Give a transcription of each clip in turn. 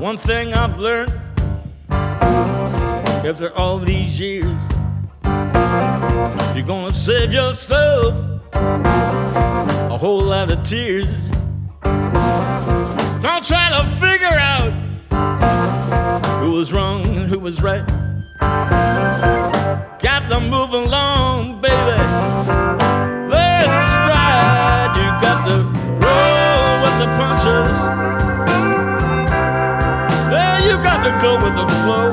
One thing I've learned after all these years, you're gonna save yourself a whole lot of tears. Don't try to figure out who was wrong and who was right. Got to move along, baby. That's right. You got to roll with the punches. Yeah, you got to go with the flow.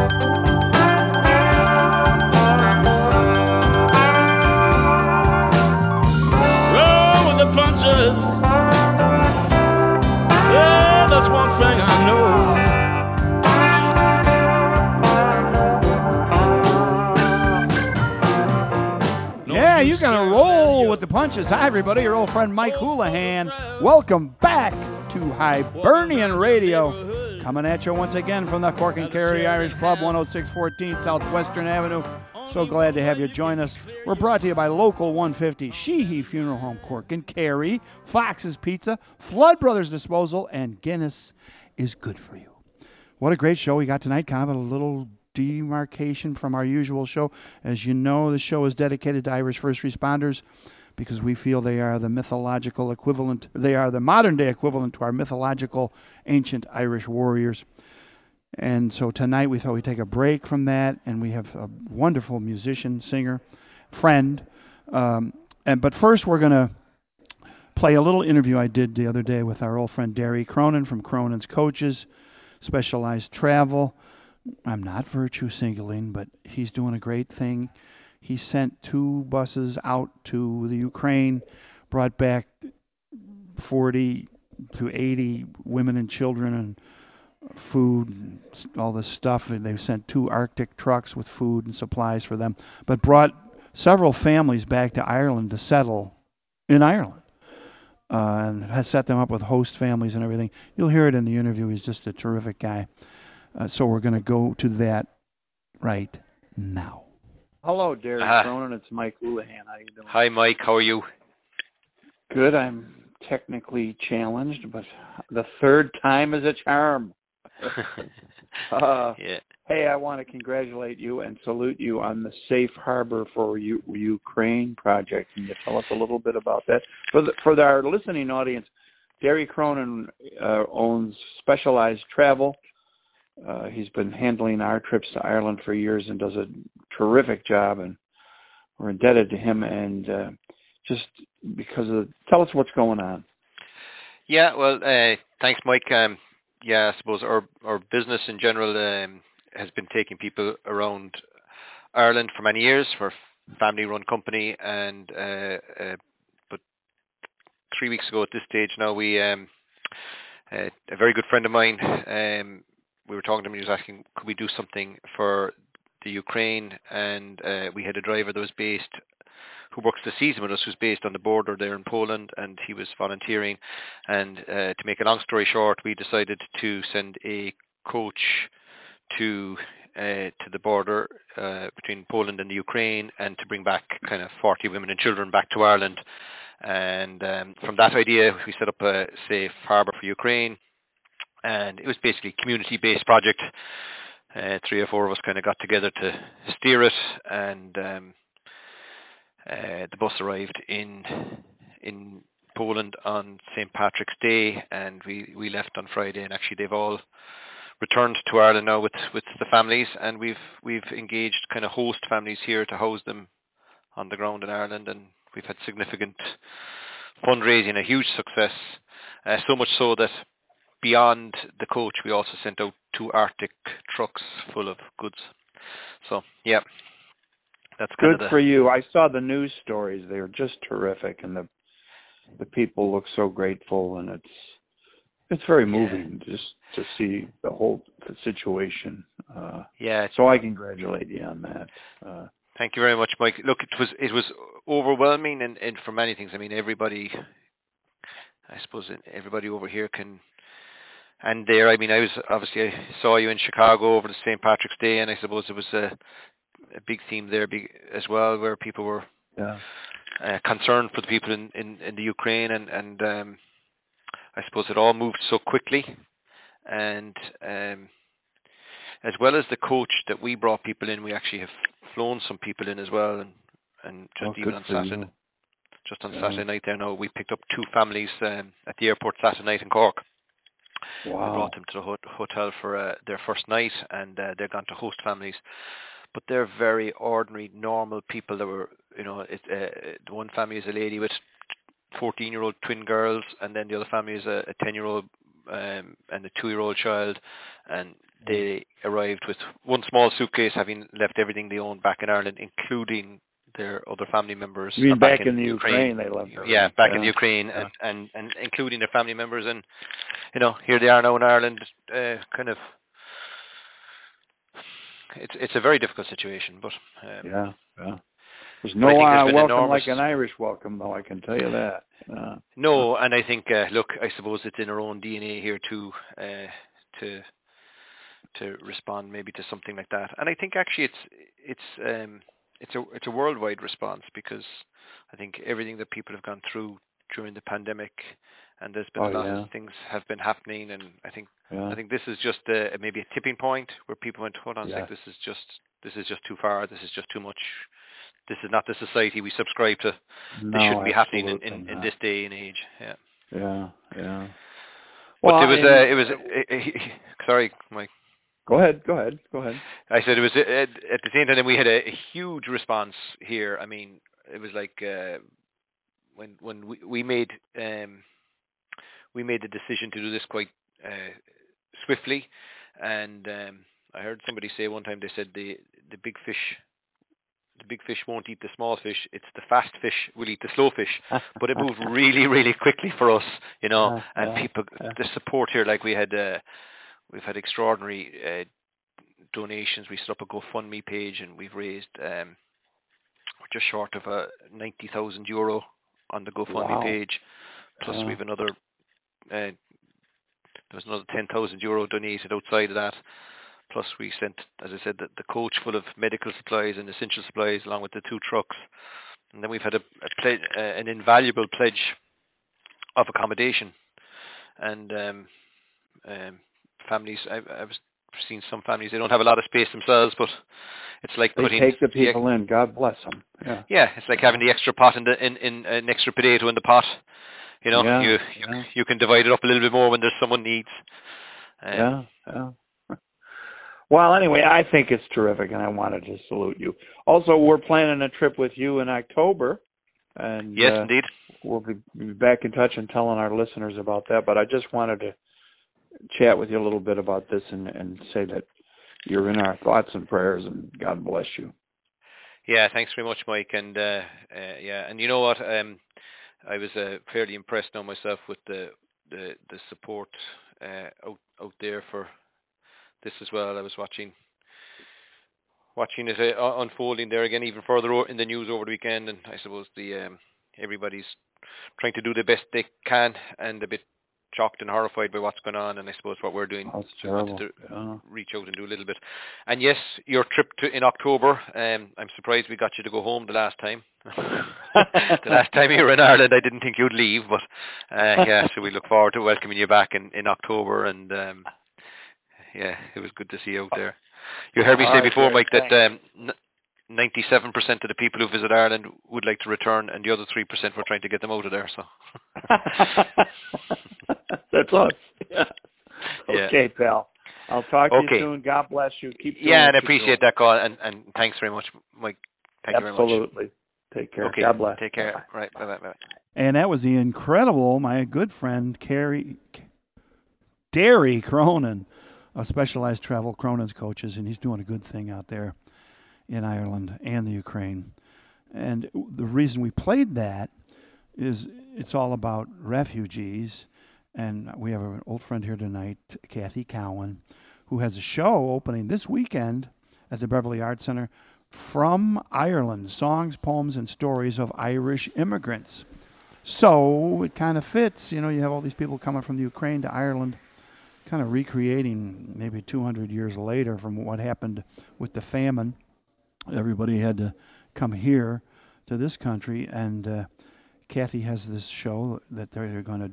Roll with the punches. Yeah, that's one thing I know. Yeah, you gotta roll with the punches. Hi, everybody. Your old friend Mike Houlihan. Welcome back to Hibernian Radio. Coming at you once again from the Cork and Kerry Irish Pub, 10614 Southwestern Avenue. So glad to have you join us. We're brought to you by Local 150, Sheehy Funeral Home, Cork and Kerry, Fox's Pizza, Flood Brothers Disposal, and Guinness is good for you. What a great show we got tonight. Kind of a little demarcation from our usual show. As you know, the show is dedicated to Irish first responders because we feel they are the mythological equivalent, they are the modern day equivalent to our mythological ancient Irish warriors. And so tonight we thought we'd take a break from that, and we have a wonderful musician, singer, friend. But first we're going to play a little interview I did the other day with our old friend Derry Cronin from Cronin's Coaches, Specialized Travel. I'm not virtue signaling, but he's doing a great thing. He sent 2 buses out to the Ukraine, brought back 40 to 80 women and children and food and all this stuff. And they've sent 2 Arctic trucks with food and supplies for them, but brought several families back to Ireland to settle in Ireland. And has set them up with host families and everything. You'll hear it in the interview. He's just a terrific guy. So we're going to go to that right now. Hello, Derry Cronin. It's Mike Houlihan. How you doing? Hi, Mike. How are you? Good. I'm technically challenged, but the third time is a charm. Yeah. Hey, I want to congratulate you and salute you on the Safe Harbor for Ukraine project. Can you tell us a little bit about that? For our listening audience, Derry Cronin owns Specialized Travel. He's been handling our trips to Ireland for years and does a terrific job, and we're indebted to him. And just because of tell us what's going on. Yeah, well, thanks, Mike. Yeah, I suppose our business in general has been taking people around Ireland for many years. We're a family-run company, and but 3 weeks ago at this stage now, we a very good friend of mine. We were talking to him, he was asking, could we do something for the Ukraine? And we had a driver that was based, who works the season with us, who's based on the border there in Poland, and he was volunteering. And to make a long story short, we decided to send a coach to the border between Poland and the Ukraine, and to bring back kind of 40 women and children back to Ireland. And from that idea, we set up a Safe Harbor for Ukraine. And it was basically a community-based project. 3 or 4 of us kind of got together to steer it, and the bus arrived in Poland on St. Patrick's Day, and we left on Friday. And actually, they've all returned to Ireland now with the families, and we've engaged kind of host families here to house them on the ground in Ireland, and we've had significant fundraising, a huge success. So much so that beyond the coach, we also sent out 2 Arctic trucks full of goods. So, yeah, that's kind good for you. I saw the news stories; they were just terrific, and the people look so grateful, and it's very moving just to see the whole situation. So I congratulate you on that. Thank you very much, Mike. Look, it was overwhelming, and for many things. I mean, everybody over here can. And there, I mean, I saw you in Chicago over the St. Patrick's Day, and I suppose it was a big theme there as well, where people were concerned for the people in the Ukraine, and I suppose it all moved so quickly, and as well as the coach that we brought people in, we actually have flown some people in as well, and just even on Saturday. Just on Saturday night there now, we picked up 2 families at the airport Saturday night in Cork. Wow. We brought them to the hotel for their first night, and they're gone to host families. But they're very ordinary, normal people that were, the one family is a lady with 14-year-old twin girls, and then the other family is a 10-year-old and a 2-year-old child, and they arrived with one small suitcase, having left everything they owned back in Ireland, including their other family members. You mean back in the Ukraine they left everything. Yeah, back in the Ukraine, and including their family members, and here they are now in Ireland. Kind of, it's a very difficult situation, but there's no welcome like an Irish welcome, though, I can tell you that. No, and I think look, I suppose it's in our own DNA here too, to respond maybe to something like that, and I think actually it's a worldwide response, because I think everything that people have gone through during the pandemic, and there's been a lot of things have been happening, and I think this is just maybe a tipping point where people went, hold on a sec, this is just too far, this is just too much, this is not the society we subscribe to. This shouldn't be happening in this day and age. Yeah. But it was sorry, Mike. Go ahead. I said it was at the same time we had a huge response here. I mean, it was like when we made the decision to do this quite swiftly, and I heard somebody say one time, they said the big fish won't eat the small fish. It's the fast fish will eat the slow fish. But it moved really, really quickly for us, and people, the support here, like we've had extraordinary donations. We set up a GoFundMe page, and we've raised just short of €90,000 on the GoFundMe page. Plus, we've another. There was another €10,000 donated outside of that. Plus, we sent, as I said, the coach full of medical supplies and essential supplies, along with the 2 trucks. And then we've had an invaluable pledge of accommodation. And families, I've seen some families, they don't have a lot of space themselves, but it's like they take the people in. God bless them. Yeah, it's like having the extra pot in an extra potato in the pot. You can divide it up a little bit more when there's someone needs. Well, anyway, I think it's terrific, and I wanted to salute you. Also, we're planning a trip with you in October. And yes, indeed. We'll be back in touch and telling our listeners about that. But I just wanted to chat with you a little bit about this and say that you're in our thoughts and prayers, and God bless you. Yeah, thanks very much, Mike. And and you know what? I was fairly impressed now myself with the support out there for this as well. I was watching it unfolding there again, even further in the news over the weekend, and I suppose everybody's trying to do the best they can, and a bit shocked and horrified by what's going on. And I suppose what we're doing is to reach out and do a little bit. And yes, your trip in October, I'm surprised we got you to go home the last time. The last time you were in Ireland, I didn't think you'd leave, but so we look forward to welcoming you back in October. And it was good to see you out there. You heard me say before, Mike, that 97% of the people who visit Ireland would like to return, and the other 3% we're trying to get them out of there. So that's us. Okay, pal. I'll talk to you soon. God bless you. Keep doing and I appreciate that call, and thanks very much, Mike. Thank you very much. Absolutely. Take care. Okay. God bless. Take care. Right. Bye. And that was the incredible, my good friend, Derry Cronin, a Specialized Travel Cronin's coaches, and he's doing a good thing out there in Ireland and the Ukraine. And the reason we played that is it's all about refugees. And we have an old friend here tonight, Kathy Cowan, who has a show opening this weekend at the Beverly Arts Center, From Ireland, Songs, Poems, and Stories of Irish Immigrants. So it kind of fits. You have all these people coming from the Ukraine to Ireland, kind of recreating maybe 200 years later from what happened with the famine. Everybody had to come here to this country, and Kathy has this show that they're going to do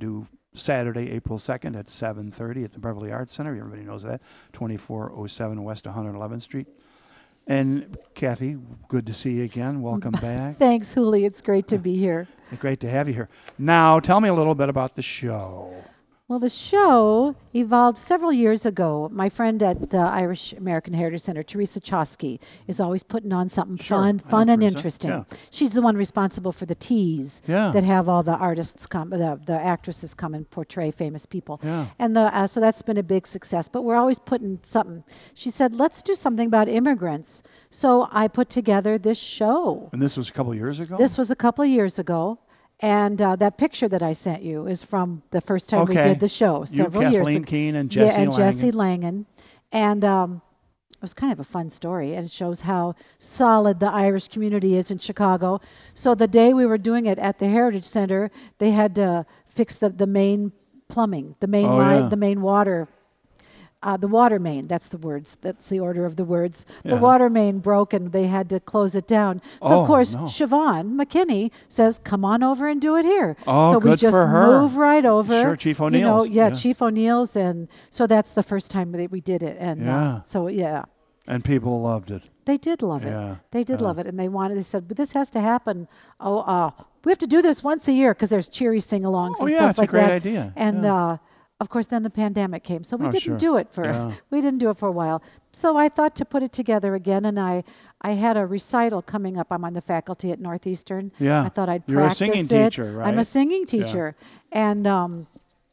Saturday, April 2nd at 7:30 at the Beverly Arts Center. Everybody knows that. 2407 West 111th Street. And Kathy, good to see you again. Welcome back. Thanks, Huli. It's great to be here. Great to have you here. Now, tell me a little bit about the show. Well, the show evolved several years ago. My friend at the Irish American Heritage Center, Teresa Chosky, is always putting on something Sure, fun I know and Teresa. interesting. Yeah. She's the one responsible for the teas Yeah. that have all the artists come, the actresses come and portray famous people. Yeah. And so that's been a big success. But we're always putting something. She said, let's do something about immigrants. So I put together this show. And this was a couple years ago? This was a couple of years ago. And that picture that I sent you is from the first time we Okay. did the show, You, several years Kathleen ago. Keene, and Jesse and Langen. Jesse Langen. And it was kind of a fun story, and it shows how solid the Irish community is in Chicago. So the day we were doing it at the Heritage Center, they had to fix the main plumbing, the main Oh, line, yeah. the main water. The water main, that's the words, that's the order of the words. Yeah. The water main broke and they had to close it down. So, Oh, of course, no. Siobhan McKinney says, come on over and do it here. Oh, so we good just for her. move right over. Sure, Chief You know, O'Neill's, yeah, yeah. Chief O'Neill's. And so that's the first time that we did it. And Yeah. so, yeah. And people loved it. They did love it. Yeah, They did yeah. love it. And they said, but this has to happen. We have to do this once a year because there's cheery sing-alongs Oh, and yeah, stuff it's a like great that. idea. And, Yeah. of course, then the pandemic came. So we Oh, didn't sure. do it for, Yeah. we didn't do it for a while. So I thought to put it together again. And I had a recital coming up. I'm on the faculty at Northeastern. Yeah. I thought I'd You're a practice singing it. teacher, I'm a right? singing teacher. And,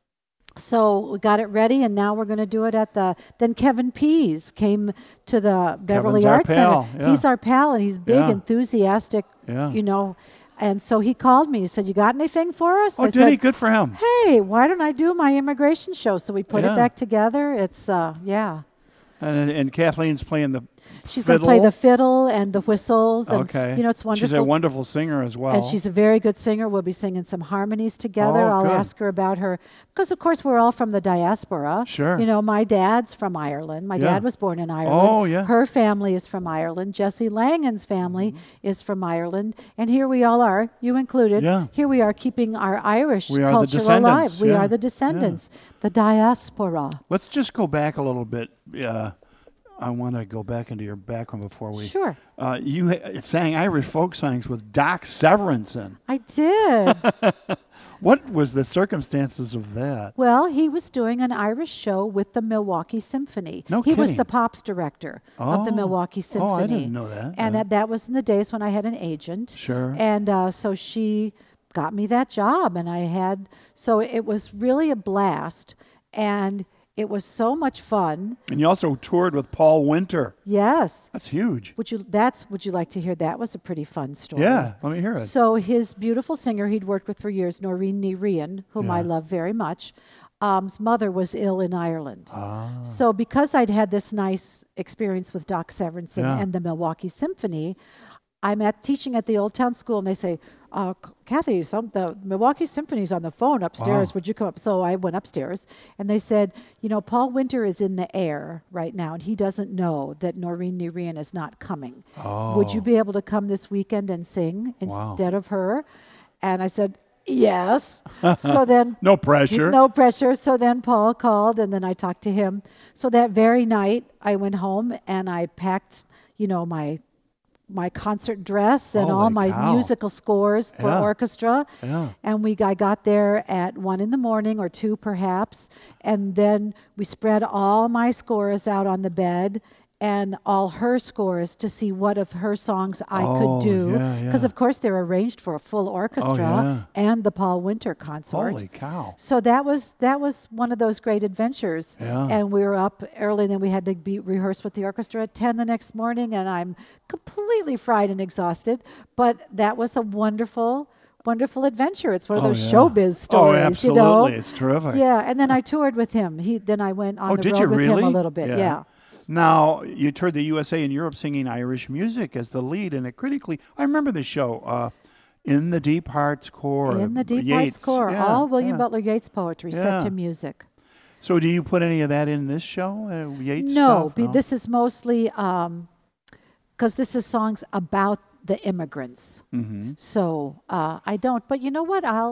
so we got it ready, and now we're going to do it at then Kevin Pease came to the Beverly Kevin's our Arts pal, Center. yeah. He's our pal, and he's big, Yeah. enthusiastic, Yeah. you know. And so he called me. He said, you got anything for us? Oh, I did said, he? Good for him. hey, why don't I do my immigration show? So we put Yeah. it back together. It's, yeah. And Kathleen's playing the She's going to play fiddle. the fiddle and the whistles. And, Okay. you know, it's wonderful. She's a wonderful singer as well. And she's a very good singer. We'll be singing some harmonies together. Oh, I'll good. ask her about her, because of course we're all from the diaspora. Sure. You know, my dad's from Ireland. My Yeah. dad was born in Ireland. Oh, yeah. Her family is from Ireland. Jesse Langen's family is from Ireland. And here we all are, you included. Yeah. Here we are keeping our Irish We are the culture descendants, alive. We yeah. are the descendants, the diaspora. Let's just go back a little bit. I want to go back into your background before we. Sure. You sang Irish folk songs with Doc Severinsen. I did. What was the circumstances of that? Well, he was doing an Irish show with the Milwaukee Symphony. No he was kidding. the pops director of the Oh. Milwaukee Symphony. Oh, I didn't know that. And Yeah. that was in the days when I had an agent. Sure. And so she got me that job, and so it was really a blast, and it was so much fun. And you also toured with Paul Winter. Yes. That's huge. Would you like to hear? That was a pretty fun story. Yeah, let me hear it. So his beautiful singer he'd worked with for years, Noreen Ní whom I Yeah. love very much, his mother was ill in Ireland. Ah. So because I'd had this nice experience with Doc Severinsen Yeah. and the Milwaukee Symphony, I'm teaching at the Old Town School, and they say, Kathy, the Milwaukee Symphony's on the phone upstairs. Wow. Would you come up? So I went upstairs, and they said, Paul Winter is in the air right now, and he doesn't know that Noreen Ní is not coming. Would you Oh. be able to come this weekend and sing Wow. instead of her? And I said, yes. So then No pressure. no pressure. So then Paul called, and then I talked to him. So that very night, I went home and I packed, my concert dress and all Holy my cow. musical scores for Yeah. orchestra. Yeah. And I got there at 1 a.m. or 2 perhaps. And then we spread all my scores out on the bed and all her scores to see what of her songs I Oh, could do. yeah, Because yeah. of course they're arranged for a full orchestra and the Paul Winter consort. Holy cow. So that was one of those great adventures. Yeah. And we were up early, and then we had to be rehearsed with the orchestra at 10 the next morning, and I'm completely fried and exhausted. But that was a wonderful, wonderful adventure. It's one of Oh, those yeah. showbiz stories, Oh, absolutely. you know. It's terrific. Yeah, and then I toured with him. Then I went on Oh, the did road you with really? him a little bit. Yeah. Now, you toured the USA and Europe singing Irish music as the lead in a critically, I remember the show, In the Deep Hearts Core. In the Deep Yeats. Hearts Core, Yeah, all William yeah. Butler Yeats poetry Yeah. set to music. So do you put any of that in this show, Yeats No, stuff? this is mostly because this is songs about the immigrants. Mm-hmm. So I don't. But you know what?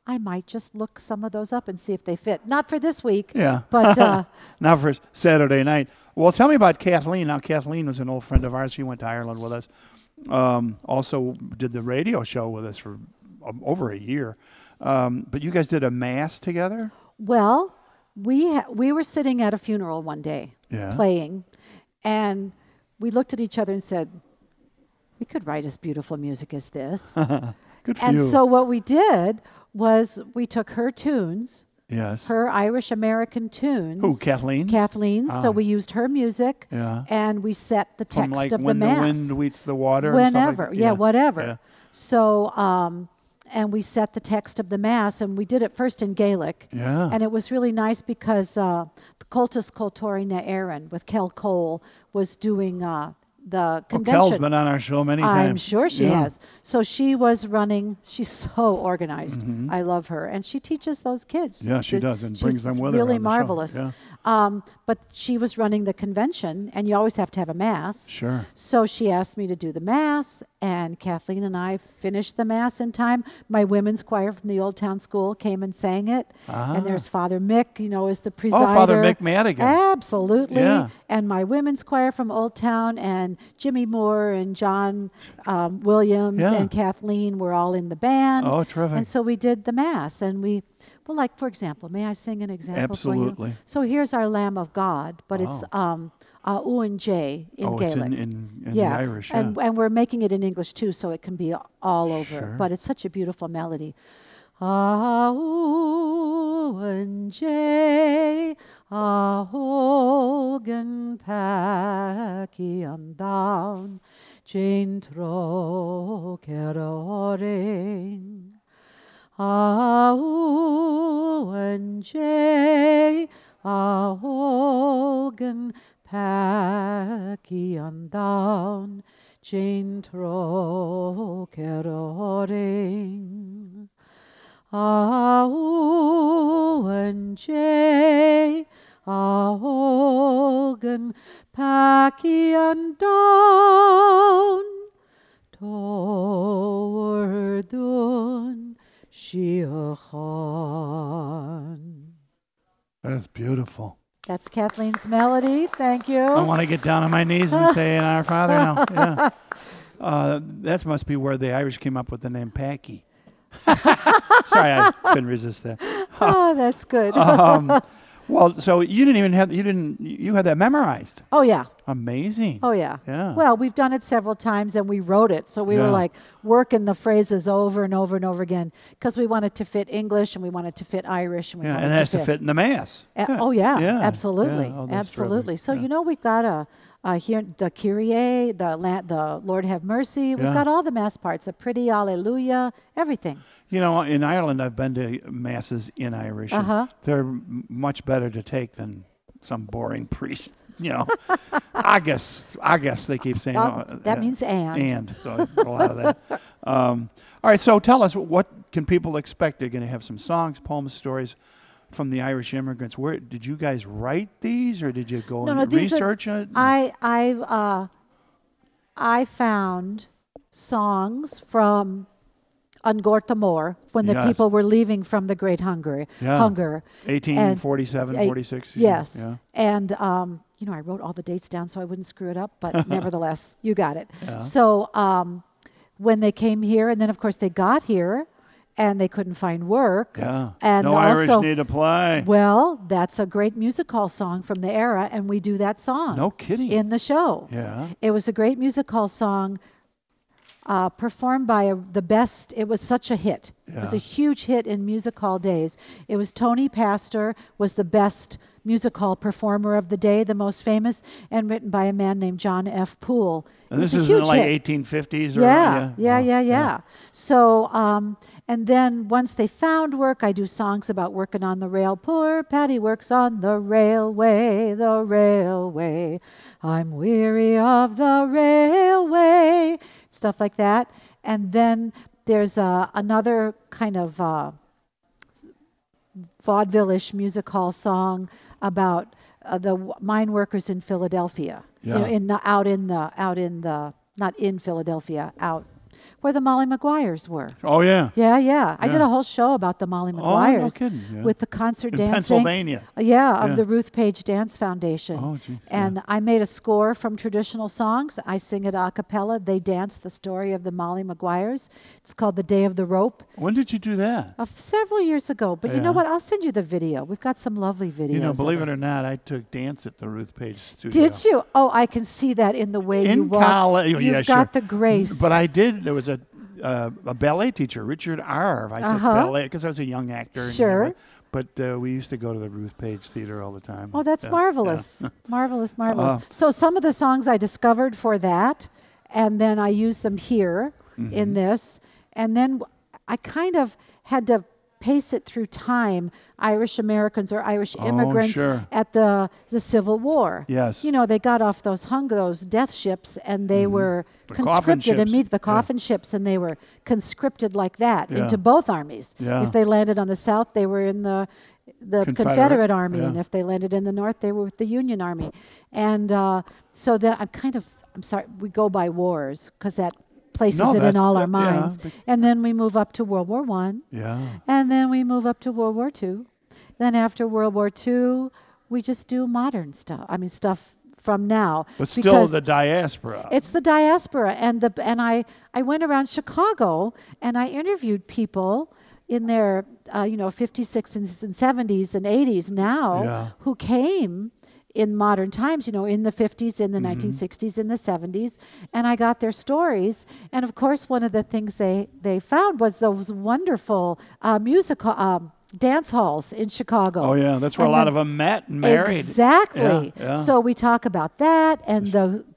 I might just look some of those up and see if they fit. Not for this week, Yeah. but Now for Saturday night. Well, tell me about Kathleen. Now, Kathleen was an old friend of ours. She went to Ireland with us. Also did the radio show with us for over a year. But you guys did a mass together? well, we were sitting at a funeral one day Yeah. playing, and we looked at each other and said, we could write as beautiful music as this. Good for And you. so what we did was we took her tunes, yes. her Irish American tunes. Who, Kathleen? Kathleen. Ah. So we used her music, Yeah. and we set the From text like of the when mass. the wind meets the water. and stuff like Whenever, that? yeah, whatever. Yeah. So, and we set the text of the mass, and we did it first in Gaelic. Yeah. And it was really nice because the Cultus Cultori na Éireann with Kel Cole was doing the convention. Kel's been on our show many times. I'm sure she Yeah. has. So she was running. She's so organized. Mhm. I love her, and she teaches those kids. Yeah, she does, and brings she's them with her really on the show. marvelous. Yeah. But she was running the convention, and you always have to have a mass. Sure. So she asked me to do the mass, and Kathleen and I finished the mass in time. My women's choir from the Old Town School came and sang it, Ah. and there's Father Mick, is the presider. Oh, Father Mick Madigan. Absolutely. Yeah. And my women's choir from Old Town, and Jimmy Moore and John Williams Yeah. and Kathleen were all in the band. Oh, terrific. And so we did the mass, and well, like, for example, may I sing an example for you? Absolutely. So here's our Lamb of God, but it's Owen J in Oh, Gaelic. it's in Yeah, the Irish, yeah. and we're making it in English too, so it can be all over. Sure. But it's such a beautiful melody. Owen J, Hogan Paki on down, Jane Tro Keroring. Owen J, Hogan Paki on down, Jane Tro Keroring. Owen J, Hogan Paki on down, Towardun Shiachan. That's beautiful. That's Kathleen's melody. Thank you. I want to get down on my knees and say in Our Father now. Yeah. That must be where the Irish came up with the name Packy. Sorry, I couldn't resist that. Oh, that's good. Well, so you had that memorized. Oh, yeah. Amazing. Oh, yeah. Yeah. Well, we've done it several times, and we wrote it. So we Yeah. were like working the phrases over and over and over again because we wanted to fit English and we wanted to fit Irish. And we Yeah, wanted and it has to fit in the mass. Oh, yeah. Yeah. Absolutely. Yeah. Oh, that's Absolutely. terrific. So, Yeah. we've got here the Kyrie, the Lord have mercy. We've Yeah. got all the mass parts, a pretty Alleluia, everything. In Ireland, I've been to masses in Irish. and Uh-huh. They're much better to take than some boring priest. I guess they keep saying That means and. So a lot of that. All right. So tell us, what can people expect? They're going to have some songs, poems, stories from the Irish immigrants. Where did you guys write these, or did you go and these are- research it? I found songs from Ungorta Mór when the Yes. people were leaving from the Great Hunger. Yeah. Hunger. 1847, And- 46. Yes. Yeah. And, I wrote all the dates down so I wouldn't screw it up, but nevertheless, you got it. Yeah. So when they came here, and then, of course, they got here, and they couldn't find work. Yeah. And no also, Irish need to play. well, that's a great music hall song from the era, and we do that song No kidding. in the show. Yeah. It was a great music hall song performed by the best. It was such a hit. It was Yeah. a huge hit in music hall days. It was Tony Pastor was the best music hall performer of the day, the most famous, and written by a man named John F. Poole. It And was this a is in huge like hit. 1850s? Or, Yeah. So, and then once they found work, I do songs about working on the rail. Poor Patty works on the railway, the railway. I'm weary of the railway. Stuff like that. And then there's another kind of vaudeville-ish music hall song about the mine workers in Philadelphia. Yeah. Not in Philadelphia, out where the Molly Maguires were. Oh, yeah. Yeah, yeah. I did Yeah. a whole show about the Molly Oh, no Maguires kidding. Yeah. with the concert In dancing. Pennsylvania. Of Yeah. the Ruth Page Dance Foundation. Oh, gee. And I made a score from traditional songs. I sing it a cappella. They dance the story of the Molly Maguires. It's called The Day of the Rope. When did you do that? Several years ago. But you know Yeah. what? I'll send you the video. We've got some lovely videos. You know, of believe it or not, I took dance at the Ruth Page studio. Did you? Oh, I can see that in the way you In walk. college, You've yeah, got sure. the grace. But I did. There was a ballet teacher, Richard Arv. I took ballet because I was a young actor. and, Sure. but we used to go to the Ruth Page Theater all the time. Oh, that's Yeah, marvelous. yeah. Marvelous, marvelous. So some of the songs I discovered for that, and then I used them here Mm-hmm. in this. And then I kind of had to pace it through time, Irish Americans or Irish immigrants sure. at the Civil War. Yes. You know, they got off those death ships and they were The coffin conscripted, ships. the coffin ships, and they were conscripted like that Yeah. into both armies. Yeah. If they landed on the South, they were in the Confederate Army, yeah. and if they landed in the North, they were with the Union Army. And so that I'm sorry, we go by wars because that places No, it in all our yeah, minds. And then we move up to World War One, Yeah. and then we move up to World War Two. Then after World War Two, we just do modern stuff. I mean, stuff from now. But still because the diaspora. it's the diaspora, and I went around Chicago and I interviewed people in their 50s, 60s, and 70s and 80s now Yeah. who came in modern times, in the 50s, in the Mm-hmm. 1960s, in the 70s, and I got their stories. And of course, one of the things they found was those wonderful musical dance halls in Chicago. Oh, yeah. That's where And a lot then- of them met and married. Exactly. Yeah, yeah. So we talk about that and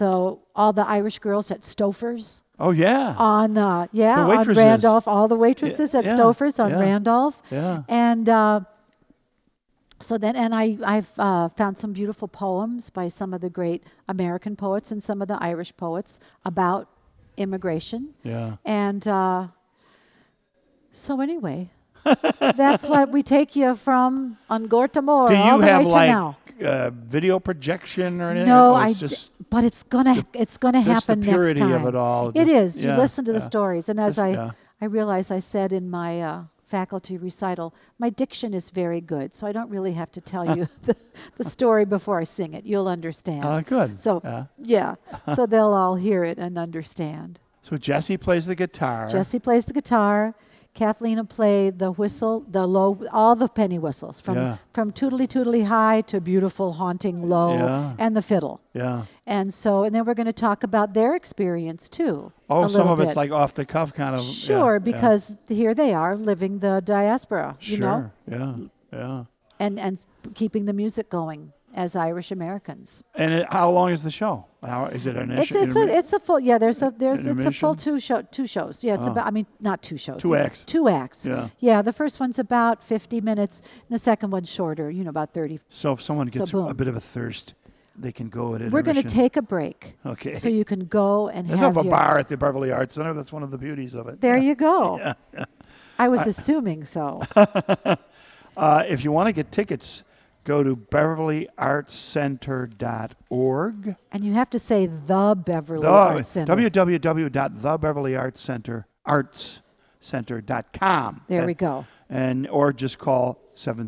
all the Irish girls at Stouffer's Oh, yeah. on on waitresses. Randolph, all the waitresses at yeah, Stouffer's on yeah. Randolph. Yeah. And so then, and I've found some beautiful poems by some of the great American poets and some of the Irish poets about immigration. Yeah. And so anyway, that's what we take you from Angortamor Do all you the have way to now. video projection or anything? No, Or it's just but it's gonna happen the purity next time. of it all. It is. Yeah, You listen to the yeah. stories, and as Yeah. I realize I said in my faculty recital, my diction is very good, so I don't really have to tell you the story before I sing it. You'll understand. Good. So Yeah. so they'll all hear it and understand. So Jesse plays the guitar. Jesse plays the guitar. Kathleen will play the whistle, the low, all the penny whistles Yeah. from tootly tootly high to beautiful haunting low, Yeah. and the fiddle. Yeah. And then we're going to talk about their experience too. Oh, a some little of it's bit. like off the cuff kind of. Sure, yeah, because here they are living the diaspora, yeah. you know, Sure. Yeah. and keeping the music going as Irish Americans. And how long is the show? How is it an It's a full it's a full intermission? two shows. Yeah, it's about not two shows. Two it's acts. 2 acts. Yeah. Yeah, the first one's about 50 minutes, and the second one's shorter, about 30. So if someone gets boom. a bit of a thirst, they can go at intermission. We're going to take a break. Okay. So you can go and There's have a your bar at the Beverly Arts Center. That's one of the beauties of it. There you go. I was assuming so. If you want to get tickets, go to beverlyartscenter.org. And you have to say the Beverly Arts Center. www.thebeverlyartscenter.com. There we go. Or just call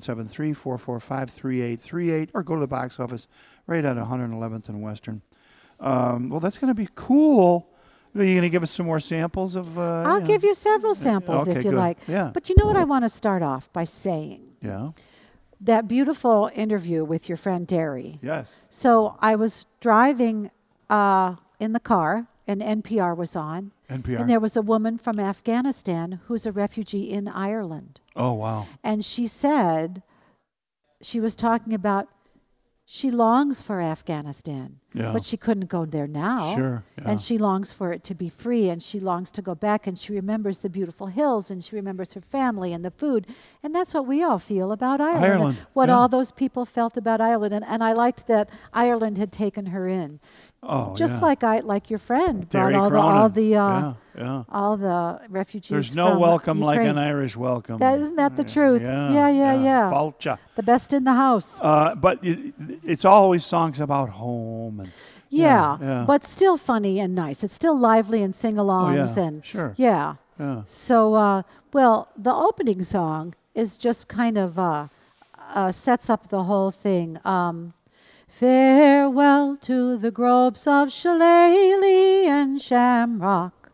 773-445-3838 or go to the box office right at 111th and Western. Well, that's going to be cool. Are you going to give us some more samples of? I'll give you several samples okay, if you good. like. Yeah. But you know what I want to start off by saying? Yeah. That beautiful with your friend Derry. Yes. So I was driving in the car, and NPR was on. NPR. And there was a woman from Afghanistan who's a refugee in Ireland. Oh, wow. And she said, she was talking about she longs for Afghanistan, Yeah. but she couldn't go there now. Sure, yeah. And she longs for it to be free, and she longs to go back, and she remembers the beautiful hills, and she remembers her family and the food. And that's what we all feel about Ireland. Ireland, What yeah. all those people felt about Ireland. And I liked that Ireland had taken her in. Oh, Just yeah. like your friend Derry brought Cronin. all the refugees. There's no from welcome like Ukraine. an Irish welcome. Isn't that the truth? Yeah. Falcha. The best in the house. But it's always songs about home and Yeah. but still funny and nice. It's still lively and sing-alongs and Sure. yeah. Yeah. So, well, the opening song is just kind of sets up the whole thing. Farewell to the groves of shillelagh and shamrock.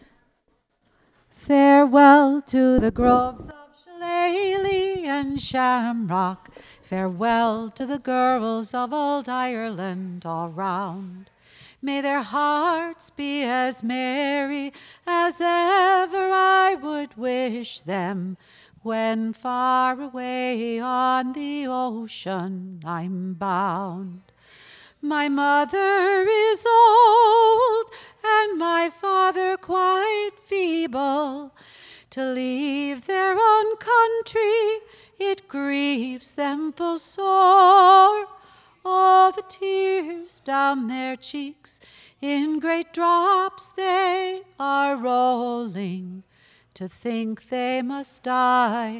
Farewell to the groves of shillelagh and shamrock. Farewell to the girls of old Ireland all round. May their hearts be as merry as ever I would wish them when far away on the ocean I'm bound. My mother is old and my father quite feeble. To leave their own country, it grieves them full sore. All the tears down their cheeks in great drops they are rolling, to think they must die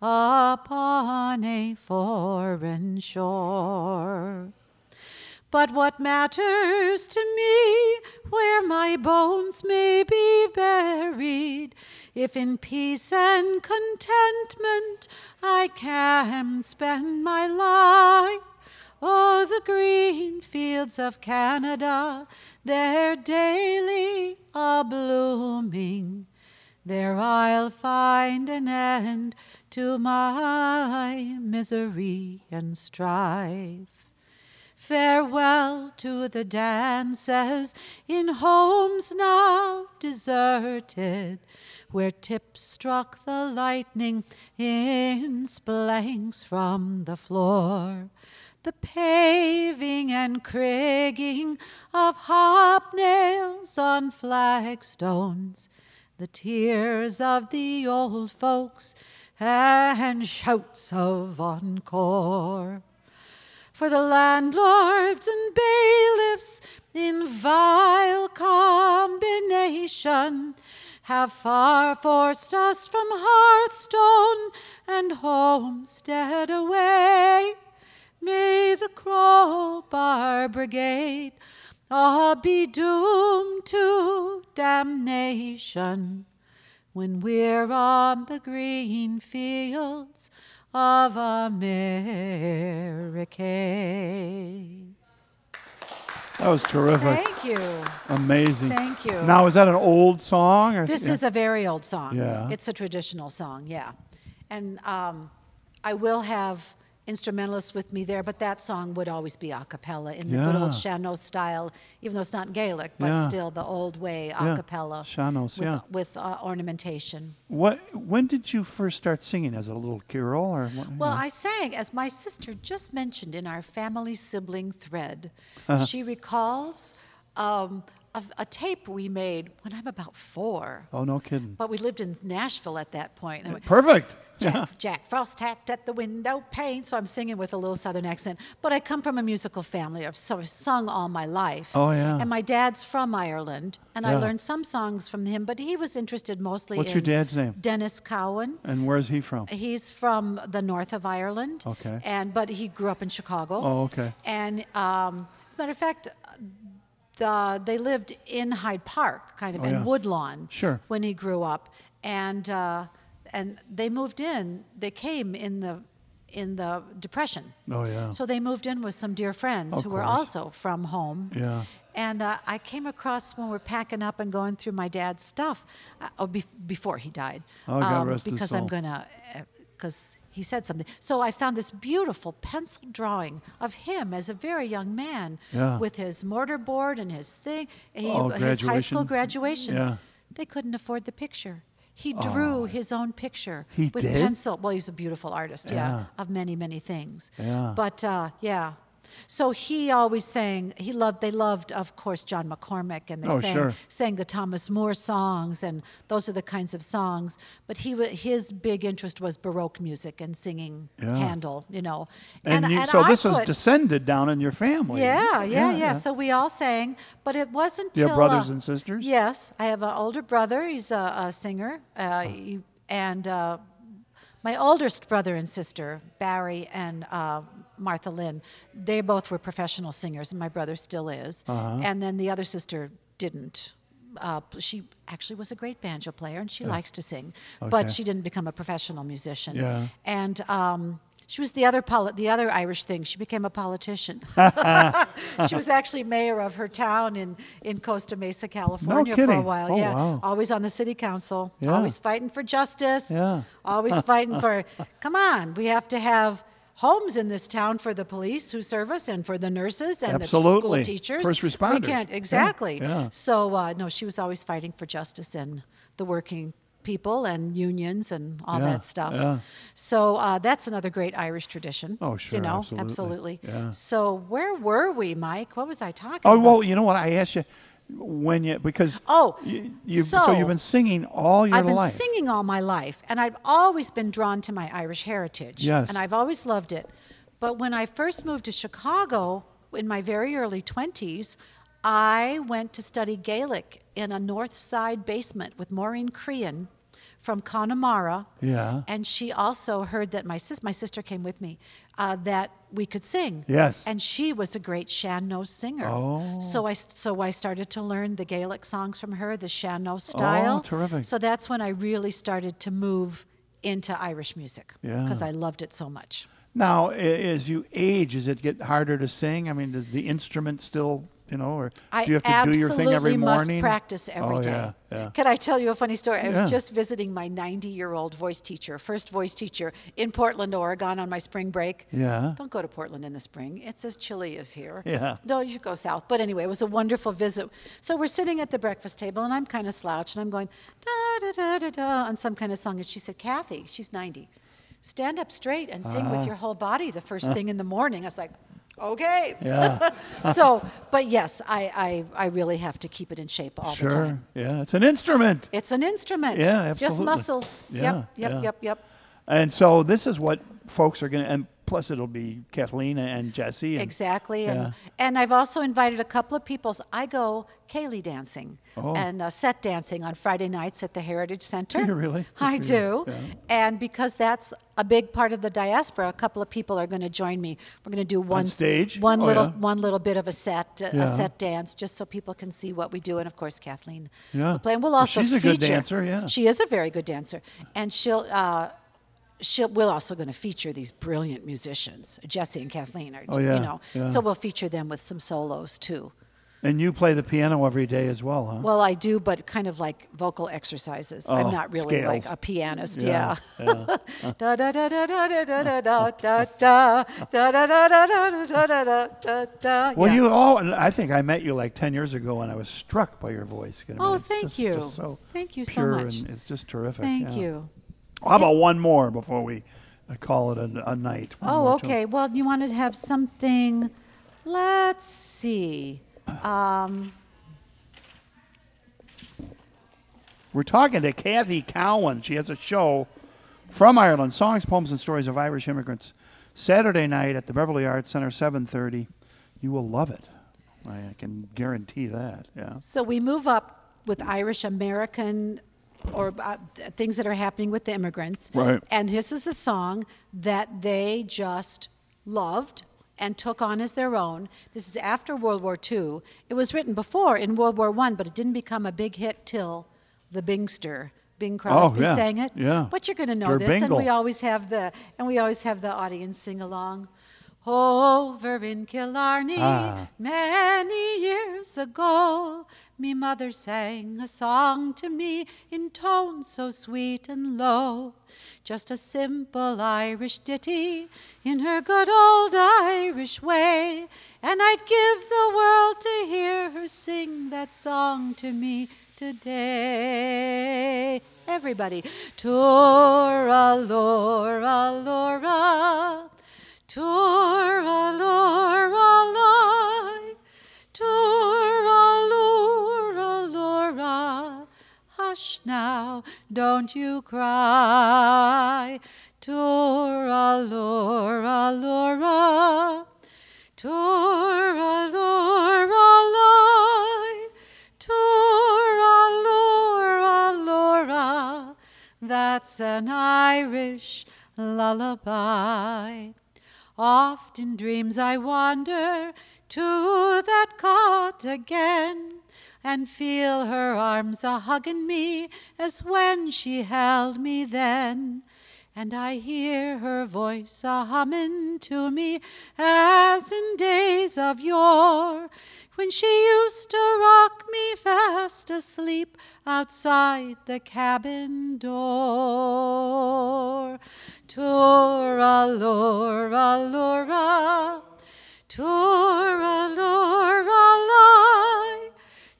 upon a foreign shore. But what matters to me where my bones may be buried, if in peace and contentment I can spend my life? Oh, the green fields of Canada, they're daily a-blooming. There I'll find an end to my misery and strife. Farewell to the dances in homes now deserted, where tips struck the lightning in splanks from the floor. The paving and cragging of hobnails on flagstones, the tears of the old folks and shouts of encore. For the landlords and bailiffs in vile combination have far forced us from hearthstone and homestead away. May the Crowbar Brigade all be doomed to damnation when we're on the green fields of America. That was terrific. Thank you. Amazing. Thank you. Now, is that an old song? Or This is a very old song. Yeah. It's a traditional song, yeah. And I will have instrumentalists with me there, but that song would always be a cappella in the good old Sean-Nós style, even though it's not Gaelic, but still the old way a cappella Sean-Nós, with ornamentation. When did you first start singing? As a little girl? Or what? Well, I sang, as my sister just mentioned in our family sibling thread. She recalls a tape we made when I'm about 4. Oh, no kidding. But we lived in Nashville at that point. And Perfect. Jack Frost tapped at the window pane. So I'm singing with a little southern accent. But I come from a musical family. I've sort of sung all my life. Oh, yeah. And my dad's from Ireland. And I learned some songs from him. But he was interested mostly What's in your dad's name? Dennis Cowan. And where's he from? He's from the north of Ireland. Okay. But he grew up in Chicago. Oh, okay. And as a matter of fact, they lived in Hyde Park, kind of, in Woodlawn. Sure. When he grew up, and they moved in. They came in the Depression. Oh, yeah. So they moved in with some dear friends who were also from home. Yeah. And I came across when we're packing up and going through my dad's stuff, before he died. Oh, God rest his because soul. I'm gonna, because he said something. So I found this beautiful pencil drawing of him as a very young man with his mortarboard and his thing, and his high school graduation. Yeah. They couldn't afford the picture. He drew his own picture He with did? pencil. Well, he's a beautiful artist, of many, many things. Yeah. But so he always sang. They loved, of course, John McCormick, and they sang the Thomas Moore songs, and those are the kinds of songs. But his big interest was Baroque music and singing Handel, you know. So this was descended down in your family. Yeah. So we all sang, but it wasn't You till have brothers and sisters? Yes, I have an older brother. He's a singer, and my oldest brother and sister, Barry and Martha Lynn. They both were professional singers, and my brother still is. And then the other sister didn't. She actually was a great banjo player, and she likes to sing, but she didn't become a professional musician. Yeah. And she was the other Irish thing. She became a politician. She was actually mayor of her town in Costa Mesa, California for a kidding. while. Oh, yeah, wow. always on the city council. Yeah. Always fighting for justice. Yeah. Always fighting for. Come on, we have to have homes in this town for the police who serve us and for the nurses and the school Absolutely. teachers. First We responders. can't Yeah, exactly. yeah. So no, she was always fighting for justice and the working people and unions and all Yeah, that stuff. yeah. So that's another great Irish tradition. Oh, sure, You know, absolutely. Yeah. So where were we, Mike? What was I talking Oh, about? well, you know what? I asked you because Oh, so you've been singing all your I've been life. singing all my life, and I've always been drawn to my Irish heritage. Yes. And I've always loved it. But when I first moved to Chicago in my very early 20s, I went to study Gaelic in a North Side basement with Maureen Crean from Connemara. Yeah. And she also heard that my sister came with me, that we could sing. Yes. And she was a great Shanno singer. Oh. So I started to learn the Gaelic songs from her, the Shanno style. Oh, terrific. So that's when I really started to move into Irish music Yeah. because I loved it so much. Now, as you age, does it get harder to sing? I mean, does the instrument still, or do you have to do your thing every absolutely morning? must practice every day. Yeah, yeah. Can I tell you a funny story? I Yeah. was just visiting my 90-year-old first voice teacher in Portland, Oregon on my spring break. Yeah. Don't go to Portland in the spring. It's as chilly as here. Yeah. No, you go south. But anyway, it was a wonderful visit. So we're sitting at the breakfast table, and I'm kind of slouched, and I'm going da-da-da-da-da on some kind of song. And she said, Kathy, she's 90, stand up straight and sing with your whole body the first thing in the morning. I was like, okay. Yeah. So, but yes, I really have to keep it in shape all the Sure. time. Yeah, it's an instrument. It's an instrument. Yeah, It's just absolutely. muscles. Yeah, yeah. Yep. And so this is what folks are going to, and plus it'll be Kathleen and Jesse. And, Exactly. Yeah. And I've also invited a couple of people. I go Kaylee dancing Oh. and set dancing on Friday nights at the Heritage Center. Do you really? I Good for you. do. Yeah. And because that's a big part of the diaspora, a couple of people are going to join me. We're going to do one stage? one Oh, little yeah. one little bit of a set Yeah. dance, just so people can see what we do. And of course, Kathleen Yeah. will play. And we'll Well, also she's a feature. good dancer, yeah. She is a very good dancer, and we're also going to feature these brilliant musicians. Jesse and Kathleen are, Oh, yeah, yeah. So we'll feature them with some solos too. And you play the piano every day as well, huh? Well, I do, but kind of like vocal exercises. I'm Oh, not really scales. like a pianist. Yeah, Yeah. Da da da da da da da da da da da da da da da da da da da. Well, Yeah. I think I met you like 10 years ago, and I was struck by your voice. I mean, Oh, it's thank just- you. just so Thank you so pure much. And it's just terrific. Thank yeah. you. How about one more before we call it a night? One Oh, more tune. okay. Well, you wanted to have something. Let's see. We're talking to Kathy Cowan. She has a show from Ireland, Songs, Poems, and Stories of Irish Immigrants, Saturday night at the Beverly Arts Center, 7:30. You will love it. I can guarantee that. Yeah. So we move up with Irish American or things that are happening with the immigrants. Right. And this is a song that they just loved and took on as their own. This is after World War II. It was written before in World War I, but it didn't become a big hit till the Bingster. Bing Crosby yeah. sang it. Yeah. But you're going to know Der this, and Bingle. we always have the audience sing along. Over in Killarney, many years ago, me mother sang a song to me in tones so sweet and low. Just a simple Irish ditty in her good old Irish way. And I'd give the world to hear her sing that song to me today. Everybody. Tura Laura Laura. Tura Laura, Tura Laura, Laura, hush now, don't you cry. Tura Laura, Laura, Tura Laura, Tura Laura, Laura, that's an Irish lullaby. Oft in dreams I wander to that cot again, and feel her arms a-hugging me as when she held me then. And I hear her voice a-humming to me as in days of yore, when she used to rock me fast asleep outside the cabin door. Toor-a-loor-a-loor-a, toor-a-loor-a-lie,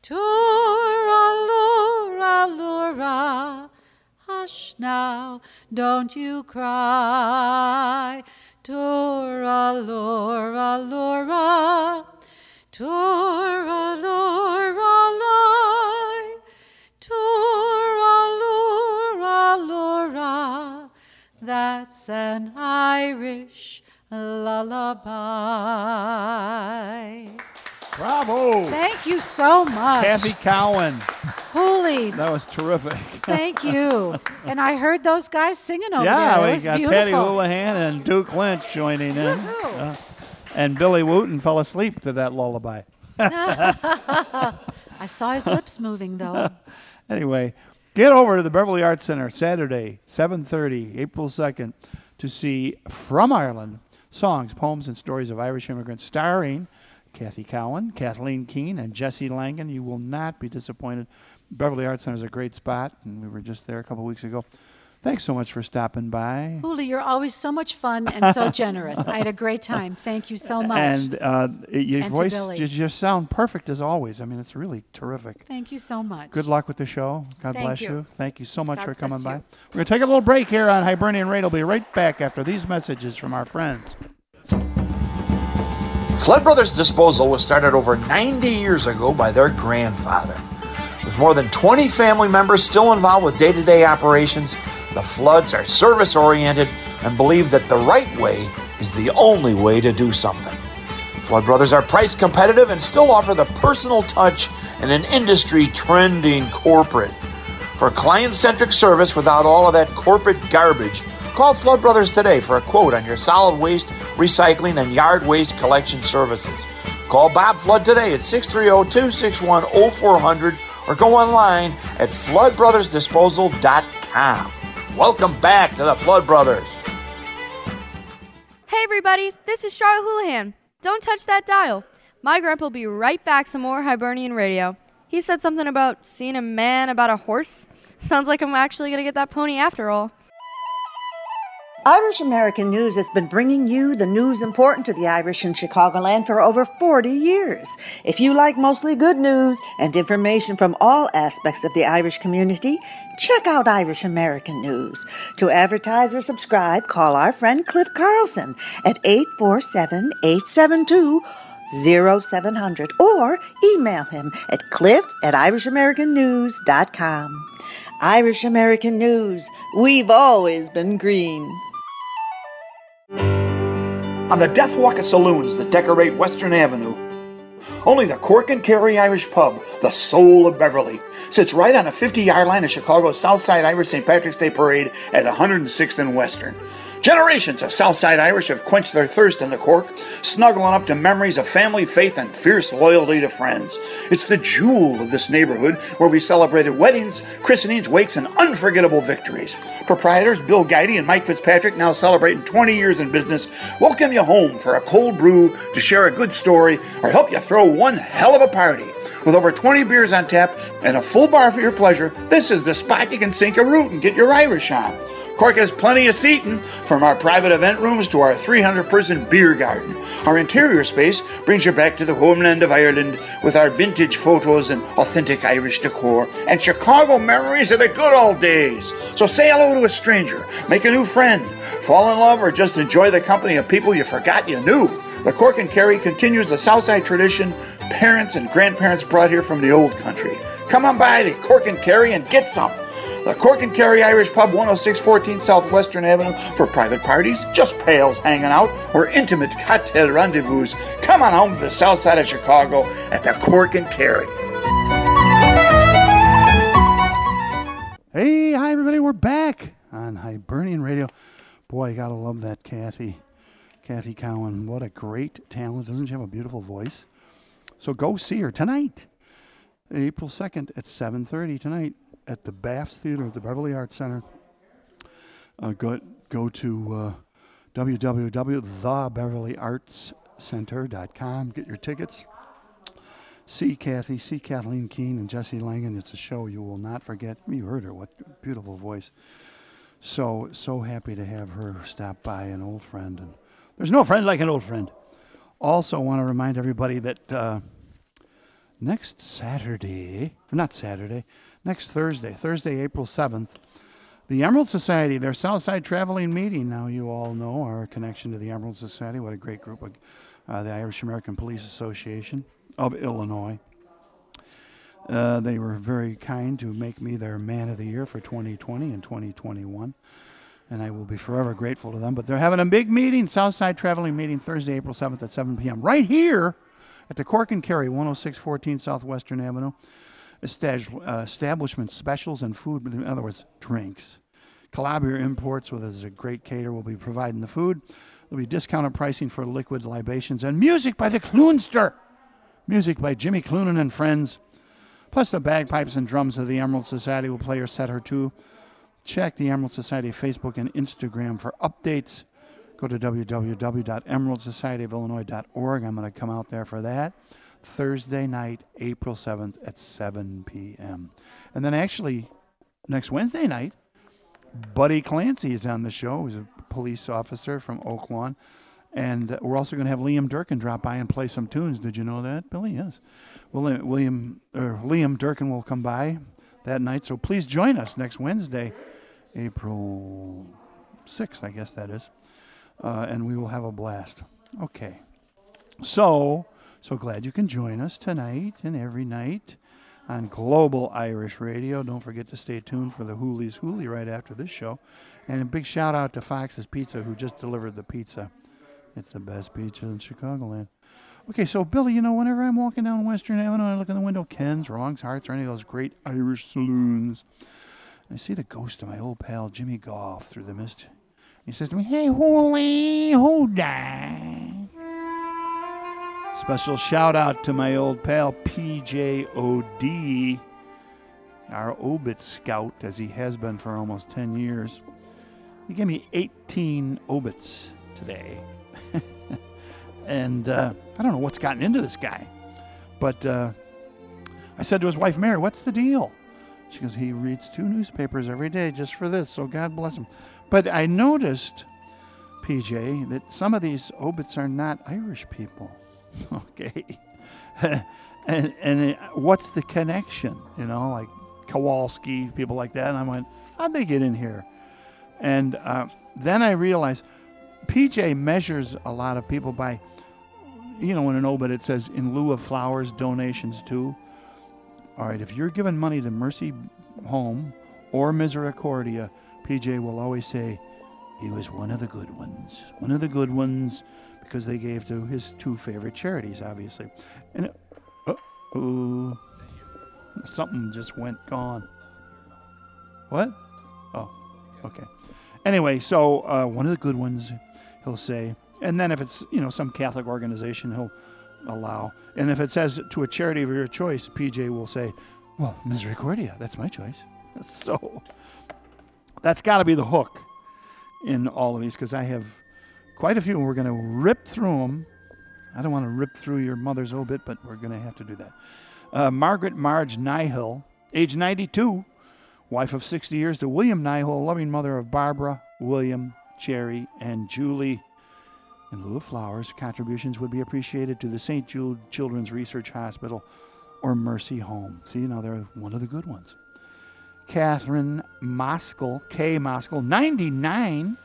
toor-a-loor-a-loor-a. Hush now, don't you cry. Toor-a-loor-a-loor-a, toor-a-loor-a-lie, toor-a-loor-a-loor-a. That's an Irish lullaby. Bravo. Thank you so much. Kathy Cowan. Holy, That was terrific. thank you. And I heard those guys singing over there. Yeah, It we was got beautiful. Patty Houlihan and Duke Lynch joining in. Woohoo. And Billy Wooten fell asleep to that lullaby. I saw his lips moving, though. Anyway, get over to the Beverly Arts Center Saturday, 7:30, April 2nd, to see From Ireland, Songs, Poems, and Stories of Irish Immigrants, starring Kathy Cowan, Kathleen Keene, and Jesse Langen. You will not be disappointed. Beverly Arts Center is a great spot, and we were just there a couple weeks ago. Thanks so much for stopping by. Huli, you're always so much fun and so generous. I had a great time. Thank you so much. And your And to voice, Billy. you just sound perfect as always. I mean, it's really terrific. Thank you so much. Good luck with the show. God Thank bless you. you. Thank you so much God for coming bless by. you. We're going to take a little break here on Hibernian Radio. We'll be right back after these messages from our friends. Flood Brothers Disposal was started over 90 years ago by their grandfather. With more than 20 family members still involved with day-to-day operations, the Floods are service-oriented and believe that the right way is the only way to do something. Flood Brothers are price competitive and still offer the personal touch and an industry-trending corporate. For client-centric service without all of that corporate garbage, call Flood Brothers today for a quote on your solid waste, recycling, and yard waste collection services. Call Bob Flood today at 630-261-0400 or go online at floodbrothersdisposal.com. Welcome back to the Flood Brothers. Hey everybody, this is Charlotte Houlihan. Don't touch that dial. My grandpa will be right back some more Hibernian Radio. He said something about seeing a man about a horse. Sounds like I'm actually going to get that pony after all. Irish American News has been bringing you the news important to the Irish in Chicagoland for over 40 years. If you like mostly good news and information from all aspects of the Irish community, check out Irish American News. To advertise or subscribe, call our friend Cliff Carlson at 847-872-0700 or email him at cliff@irishamericannews.com. Irish American News, we've always been green. On the Death Walk of saloons that decorate Western Avenue, only the Cork and Kerry Irish Pub, the soul of Beverly, sits right on a 50-yard line of Chicago's Southside Irish St. Patrick's Day Parade at 106th and Western. Generations of Southside Irish have quenched their thirst in the Cork, snuggling up to memories of family, faith, and fierce loyalty to friends. It's the jewel of this neighborhood where we celebrated weddings, christenings, wakes, and unforgettable victories. Proprietors Bill Guidey and Mike Fitzpatrick, now celebrating 20 years in business, welcome you home for a cold brew, to share a good story, or help you throw one hell of a party. With over 20 beers on tap and a full bar for your pleasure, this is the spot you can sink a root and get your Irish on. Cork has plenty of seating, from our private event rooms to our 300-person beer garden. Our interior space brings you back to the homeland of Ireland with our vintage photos and authentic Irish decor and Chicago memories of the good old days. So say hello to a stranger, make a new friend, fall in love, or just enjoy the company of people you forgot you knew. The Cork and Kerry continues the Southside tradition parents and grandparents brought here from the old country. Come on by to Cork and Kerry and get some. The Cork and Kerry Irish Pub, 10614 Southwestern Avenue, for private parties, just pals hanging out, or intimate cocktail rendezvous. Come on home to the south side of Chicago at the Cork and Kerry. Hey, hi everybody, we're back on Hibernian Radio. Boy, you gotta love that Kathy. Kathy Cowan, what a great talent. Doesn't she have a beautiful voice? So go see her tonight, April 2nd at 7:30 tonight at the Baffs Theater at the Beverly Arts Center. Go to www.thebeverlyartscenter.com. Get your tickets. See Kathy, see Kathleen Keene and Jesse Langen. It's a show you will not forget. You heard her. What a beautiful voice. So happy to have her stop by, an old friend. And there's no friend like an old friend. Also want to remind everybody that next Thursday, April 7th, the Emerald Society, their Southside Traveling Meeting. Now you all know our connection to the Emerald Society. What a great group of the Irish American Police Association of Illinois. They were very kind to make me their Man of the Year for 2020 and 2021. And I will be forever grateful to them. But they're having a big meeting, Southside Traveling Meeting, Thursday, April 7th at 7 p.m. right here at the Cork and Kerry, 10614 Southwestern Avenue. Establishment specials and food, in other words, drinks. Calabria Imports, with us a great caterer, will be providing the food. There'll be discounted pricing for liquid libations and music by the Clunster. Music by Jimmy Clunan and friends. Plus the bagpipes and drums of the Emerald Society will play or set or two. Check the Emerald Society Facebook and Instagram for updates. Go to www.emeraldsocietyofillinois.org. I'm going to come out there for that. Thursday night, April 7th at 7 p.m. And then actually, next Wednesday night, Buddy Clancy is on the show. He's a police officer from Oak Lawn. And we're also going to have Liam Durkin drop by and play some tunes. Did you know that, Billy? Yes. Liam Durkin will come by that night. So please join us next Wednesday, April 6th, I guess that is. And we will have a blast. Okay. So glad you can join us tonight and every night on Global Irish Radio. Don't forget to stay tuned for the Hooley's Hooley right after this show. And a big shout out to Fox's Pizza, who just delivered the pizza. It's the best pizza in Chicagoland. Okay, so Billy, whenever I'm walking down Western Avenue and I look in the window, Ken's, Wrong's Hearts, or any of those great Irish saloons, I see the ghost of my old pal Jimmy Goff through the mist. He says to me, "Hey, Holy, hold on." Special shout out to my old pal PJOD, our obit scout, as he has been for almost 10 years. He gave me 18 obits today. And I don't know what's gotten into this guy. But I said to his wife, Mary, what's the deal? She goes, he reads 2 newspapers every day just for this, so God bless him. But I noticed, PJ, that some of these obits are not Irish people. Okay. and what's the connection? Like Kowalski, people like that. And I went, how'd they get in here? And then I realized PJ measures a lot of people by, in an obit it says, in lieu of flowers, donations too. All right, if you're giving money to Mercy Home or Misericordia, PJ will always say, he was one of the good ones. One of the good ones, because they gave to his 2 favorite charities, obviously. And something just went gone. What? Oh, okay. Anyway, so one of the good ones, he'll say. And then if it's, some Catholic organization, he'll allow. And if it says to a charity of your choice, PJ will say, well, Misericordia, that's my choice. So that's got to be the hook in all of these, because I have quite a few, and we're going to rip through them. I don't want to rip through your mother's obit, but we're going to have to do that. Margaret Marge Nihill, age 92, wife of 60 years to William Nihill, loving mother of Barbara, William, Jerry, and Julie. In lieu of flowers, contributions would be appreciated to the St. Jude Children's Research Hospital or Mercy Home. See, now they're one of the good ones. Catherine Moskal, K. Moskal, 99,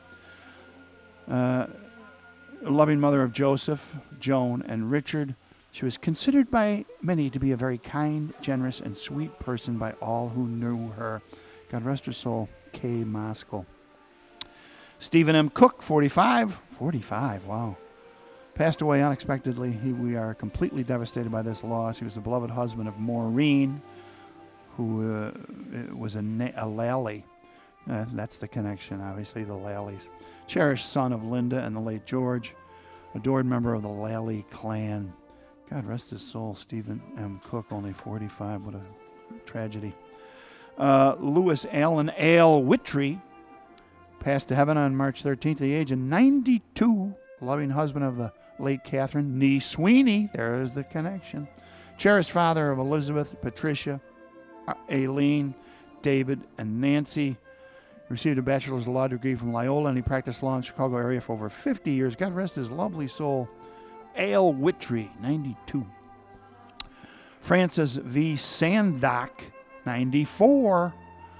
loving mother of Joseph, Joan, and Richard. She was considered by many to be a very kind, generous, and sweet person by all who knew her. God rest her soul, K. Moskal. Stephen M. Cook, 45. 45, wow. Passed away unexpectedly. We are completely devastated by this loss. He was the beloved husband of Maureen, who was a Lally. That's the connection, obviously, the Lallies. Cherished son of Linda and the late George. adored member of the Lally clan. God rest his soul, Stephen M. Cook, only 45. What a tragedy. Lewis Allen Ale Whittree passed to heaven on March 13th at the age of 92. Loving husband of the late Catherine Nee Sweeney. There is the connection. Cherished father of Elizabeth, Patricia, Aileen, David, and Nancy. Received a bachelor's of law degree from Loyola, and he practiced law in the Chicago area for over 50 years. God rest his lovely soul. Ale Whittree, 92. Frances V. Sandock, 94.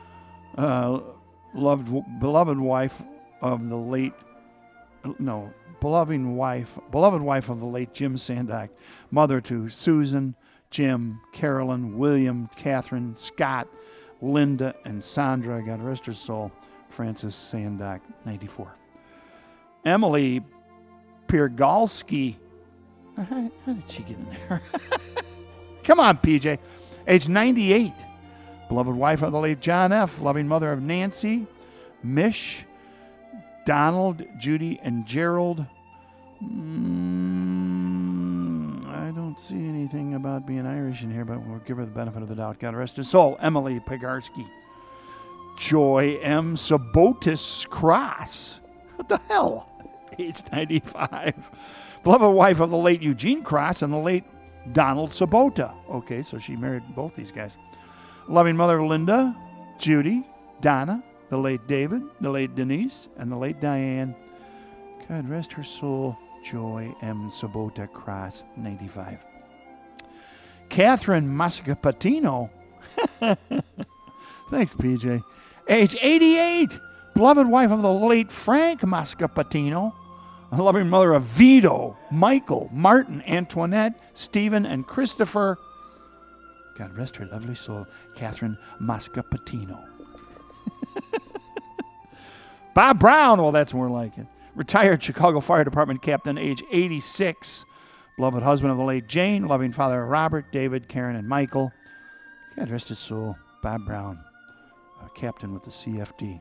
Beloved wife of the late Jim Sandock. Mother to Susan, Jim, Carolyn, William, Catherine, Scott, Linda, and Sandra. God rest her soul. Frances Sandock, 94. Emily Piergalski. How did she get in there? Come on, PJ. Age 98. Beloved wife of the late John F. Loving mother of Nancy, Mish, Donald, Judy, and Gerald. I don't see anything about being Irish in here, but we'll give her the benefit of the doubt. God rest his soul. Emily Pegarski. Joy M. Sabotis Cross. What the hell? Age 95. Beloved wife of the late Eugene Cross and the late Donald Sabota. Okay, so she married both these guys. Loving mother Linda, Judy, Donna, the late David, the late Denise, and the late Diane. God rest her soul. Joy M. Sabota Cross, 95. Catherine Mascapatino. Thanks, PJ. Age 88. Beloved wife of the late Frank Mascapatino. A loving mother of Vito, Michael, Martin, Antoinette, Stephen, and Christopher. God rest her lovely soul. Catherine Mascapatino. Bob Brown. Well, that's more like it. Retired Chicago Fire Department captain, age 86. Beloved husband of the late Jane. Loving father of Robert, David, Karen, and Michael. God rest his soul. Bob Brown. Captain with the CFD.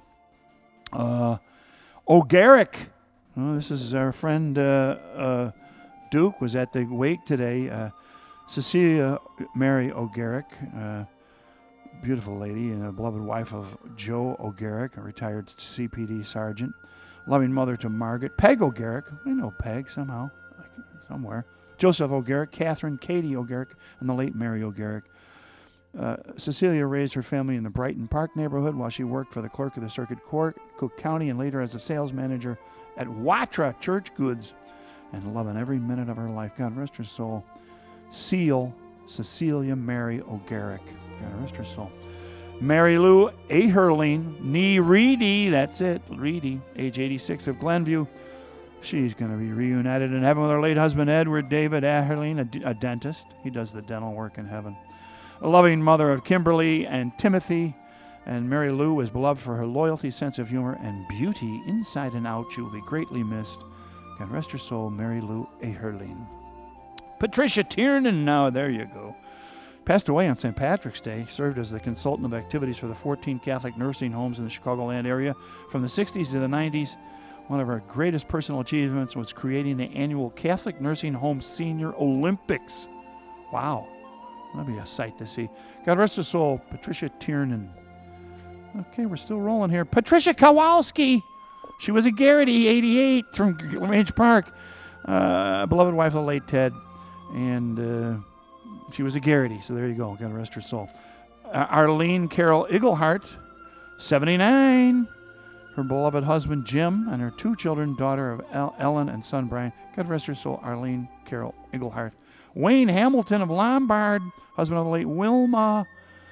O'Garrick. Oh, this is our friend Duke was at the wake today. Cecilia Mary O'Garrick, beautiful lady and a beloved wife of Joe O'Garrick, a retired CPD sergeant. Loving mother to Margaret. Peg O'Garrick. We know Peg somehow, somewhere. Joseph O'Garrick, Catherine, Katie O'Garrick, and the late Mary O'Garrick. Cecilia raised her family in the Brighton Park neighborhood while she worked for the clerk of the circuit court, Cook County, and later as a sales manager at Watra Church Goods, and loving every minute of her life. God rest her soul. Seal Cecilia Mary O'Garrick. God rest her soul. Mary Lou Aherling, Nee Reedy, that's it, Reedy, age 86 of Glenview. She's going to be reunited in heaven with her late husband, Edward David Aherling, a dentist. He does the dental work in heaven. A loving mother of Kimberly and Timothy. And Mary Lou is beloved for her loyalty, sense of humor, and beauty inside and out. She will be greatly missed. God rest her soul, Mary Lou Aherling. Patricia Tiernan, now there you go. Passed away on St. Patrick's Day. Served as the consultant of activities for the 14 Catholic nursing homes in the Chicagoland area from the 60s to the 90s. One of her greatest personal achievements was creating the annual Catholic Nursing Home Senior Olympics. Wow. That'd be a sight to see. God rest her soul, Patricia Tiernan. Okay, we're still rolling here. Patricia Kowalski. She was a Garrity, 88, from Range Park. Beloved wife of the late Ted. And she was a Garrity, so there you go. God rest her soul. Arlene Carol Iglehart, 79. Her beloved husband, Jim, and her two children, daughter of Ellen and son, Brian. God rest her soul, Arlene Carol Iglehart. Wayne Hamilton of Lombard, husband of the late Wilma.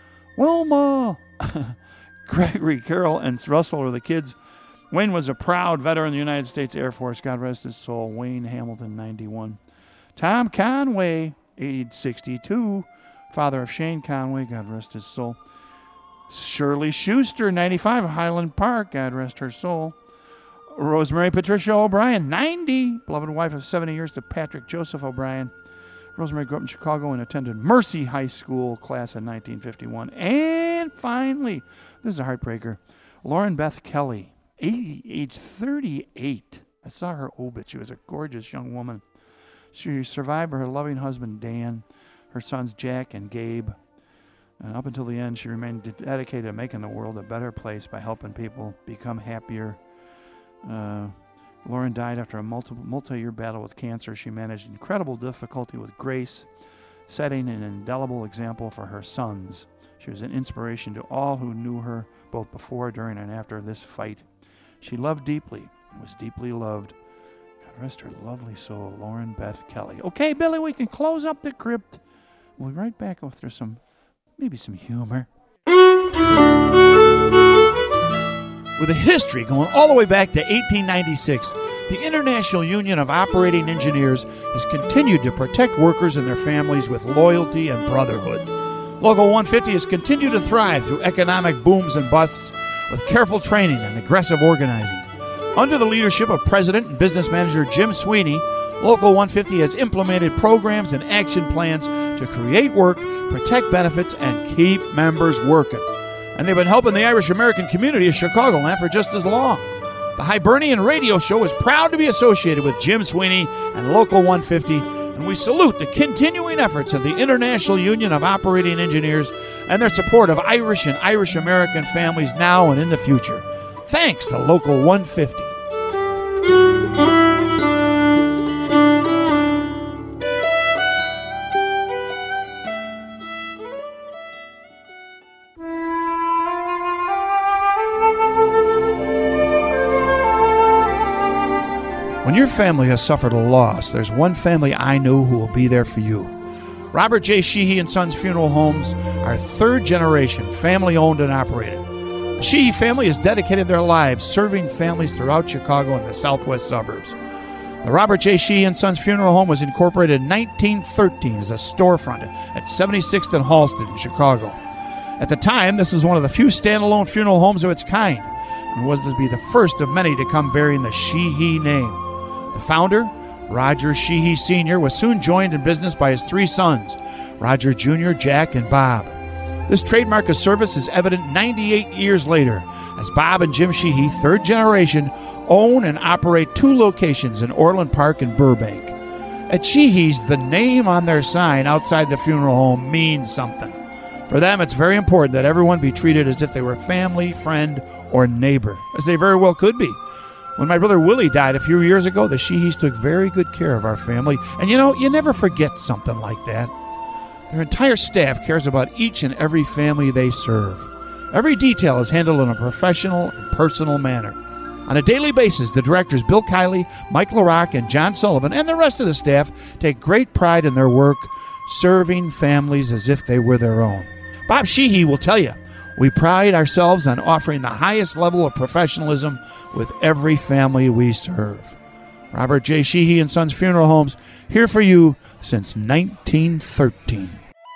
Gregory, Carol, and Russell are the kids. Wayne was a proud veteran of the United States Air Force. God rest his soul. Wayne Hamilton, 91. Tom Conway, age 62. Father of Shane Conway. God rest his soul. Shirley Schuster, 95, of Highland Park. God rest her soul. Rosemary Patricia O'Brien, 90. Beloved wife of 70 years to Patrick Joseph O'Brien. Rosemary grew up in Chicago and attended Mercy High School, class of 1951. And finally, this is a heartbreaker, Lauren Beth Kelly, age 38. I saw her obit. She was a gorgeous young woman. She survived by her loving husband, Dan, her sons, Jack and Gabe. And up until the end, she remained dedicated to making the world a better place by helping people become happier. Lauren died after a multi-year battle with cancer. She managed incredible difficulty with grace, setting an indelible example for her sons. She was an inspiration to all who knew her, both before, during, and after this fight. She loved deeply and was deeply loved. God rest her lovely soul, Lauren Beth Kelly. Okay, Billy, we can close up the crypt. We'll be right back after maybe some humor. With a history going all the way back to 1896, the International Union of Operating Engineers has continued to protect workers and their families with loyalty and brotherhood. Local 150 has continued to thrive through economic booms and busts with careful training and aggressive organizing. Under the leadership of President and Business Manager Jim Sweeney, Local 150 has implemented programs and action plans to create work, protect benefits, and keep members working. And they've been helping the Irish American community of Chicagoland for just as long. The Hibernian Radio Show is proud to be associated with Jim Sweeney and Local 150, and we salute the continuing efforts of the International Union of Operating Engineers and their support of Irish and Irish American families now and in the future. Thanks to Local 150. When your family has suffered a loss, there's one family I know who will be there for you. Robert J. Sheehy and Sons Funeral Homes are third generation, family owned and operated. The Sheehy family has dedicated their lives serving families throughout Chicago and the southwest suburbs. The Robert J. Sheehy and Sons Funeral Home was incorporated in 1913 as a storefront at 76th and Halsted in Chicago. At the time, this was one of the few standalone funeral homes of its kind and was to be the first of many to come bearing the Sheehy name. The founder, Roger Sheehy Sr., was soon joined in business by his three sons, Roger Jr., Jack, and Bob. This trademark of service is evident 98 years later, as Bob and Jim Sheehy, third generation, own and operate two locations in Orland Park and Burbank. At Sheehy's, the name on their sign outside the funeral home means something. For them, it's very important that everyone be treated as if they were family, friend, or neighbor, as they very well could be. When my brother Willie died a few years ago, the Sheehys took very good care of our family. And you never forget something like that. Their entire staff cares about each and every family they serve. Every detail is handled in a professional and personal manner. On a daily basis, the directors Bill Kiley, Mike LaRock, and John Sullivan, and the rest of the staff take great pride in their work, serving families as if they were their own. Bob Sheehy will tell you, we pride ourselves on offering the highest level of professionalism with every family we serve. Robert J. Sheehy and Sons Funeral Homes, here for you since 1913.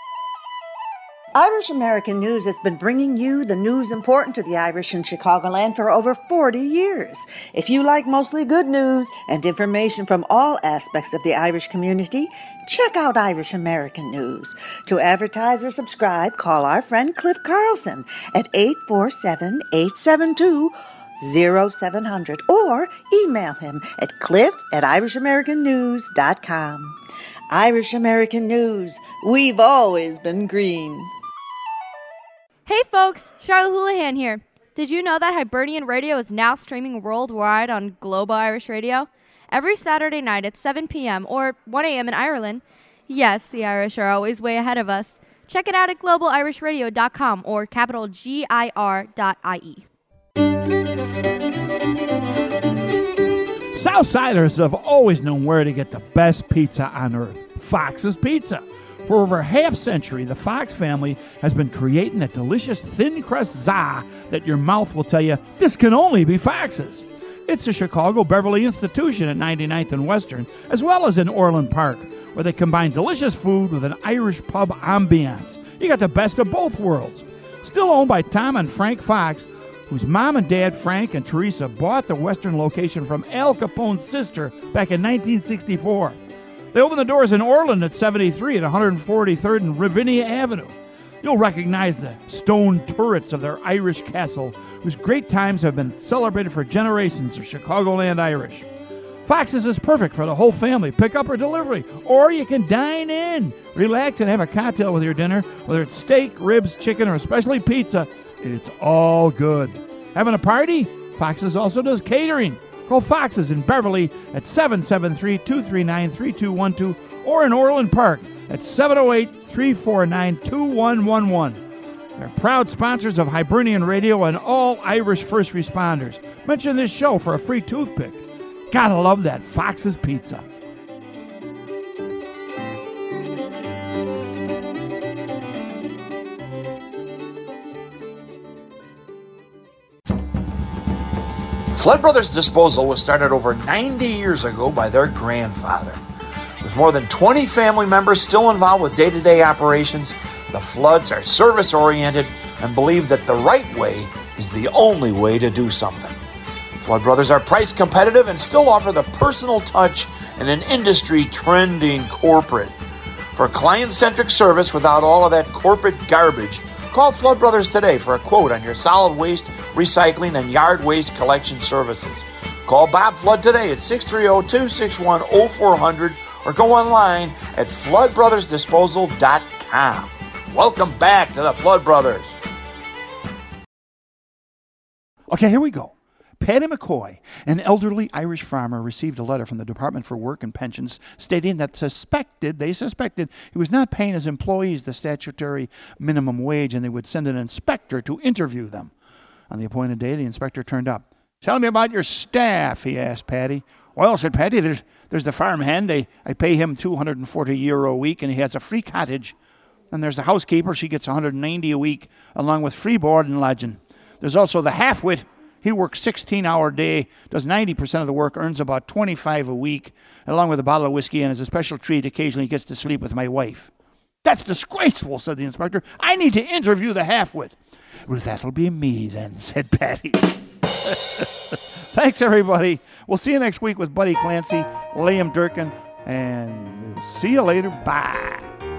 Irish American News has been bringing you the news important to the Irish in Chicagoland for over 40 years. If you like mostly good news and information from all aspects of the Irish community, check out Irish American News. To advertise or subscribe, call our friend Cliff Carlson at 847-872-0700 or email him at cliff@irishamericannews.com. Irish American News, we've always been green. Hey folks, Charlotte Houlihan here. Did you know that Hibernian Radio is now streaming worldwide on Global Irish Radio? Every Saturday night at 7 p.m. or 1 a.m. in Ireland. Yes, the Irish are always way ahead of us. Check it out at globalirishradio.com or capital GIR.IE. Southsiders have always known where to get the best pizza on earth, Fox's Pizza. For over a half-century, the Fox family has been creating that delicious thin-crust za that your mouth will tell you, this can only be Fox's. It's a Chicago Beverly institution at 99th and Western, as well as in Orland Park, where they combine delicious food with an Irish pub ambiance. You got the best of both worlds. Still owned by Tom and Frank Fox, whose mom and dad, Frank and Teresa, bought the Western location from Al Capone's sister back in 1964. They opened the doors in Orland at 73 at 143rd and Ravinia Avenue. You'll recognize the stone turrets of their Irish castle, whose great times have been celebrated for generations of Chicagoland Irish. Fox's is perfect for the whole family, pickup or delivery, or you can dine in. Relax and have a cocktail with your dinner, whether it's steak, ribs, chicken, or especially pizza. It's all good. Having a party? Fox's also does catering. Call Fox's in Beverly at 773-239-3212 or in Orland Park at 708-349-2111. They're proud sponsors of Hibernian Radio and all Irish first responders. Mention this show for a free toothpick. Gotta love that Fox's Pizza. Flood Brothers Disposal was started over 90 years ago by their grandfather. With more than 20 family members still involved with day-to-day operations, the Floods are service-oriented and believe that the right way is the only way to do something. Flood Brothers are price competitive and still offer the personal touch in an industry-trending corporate. For client-centric service without all of that corporate garbage, call Flood Brothers today for a quote on your solid waste, recycling, and yard waste collection services. Call Bob Flood today at 630-261-0400 or go online at floodbrothersdisposal.com. Welcome back to the Flood Brothers. Okay, here we go. Paddy McCoy, an elderly Irish farmer, received a letter from the Department for Work and Pensions stating that they suspected he was not paying his employees the statutory minimum wage and they would send an inspector to interview them. On the appointed day, the inspector turned up. "Tell me about your staff," he asked Paddy. "Well," said Paddy, there's the farmhand. I pay him €240 a week and he has a free cottage. And there's the housekeeper. She gets $190 a week along with free board and lodging. There's also the half-wit. He works 16-hour day, does 90% of the work, earns about $25 a week, along with a bottle of whiskey, and as a special treat, occasionally gets to sleep with my wife. "That's disgraceful," said the inspector. "I need to interview the half-wit." "Well, that'll be me then," said Patty. Thanks, everybody. We'll see you next week with Buddy Clancy, Liam Durkin, and see you later. Bye.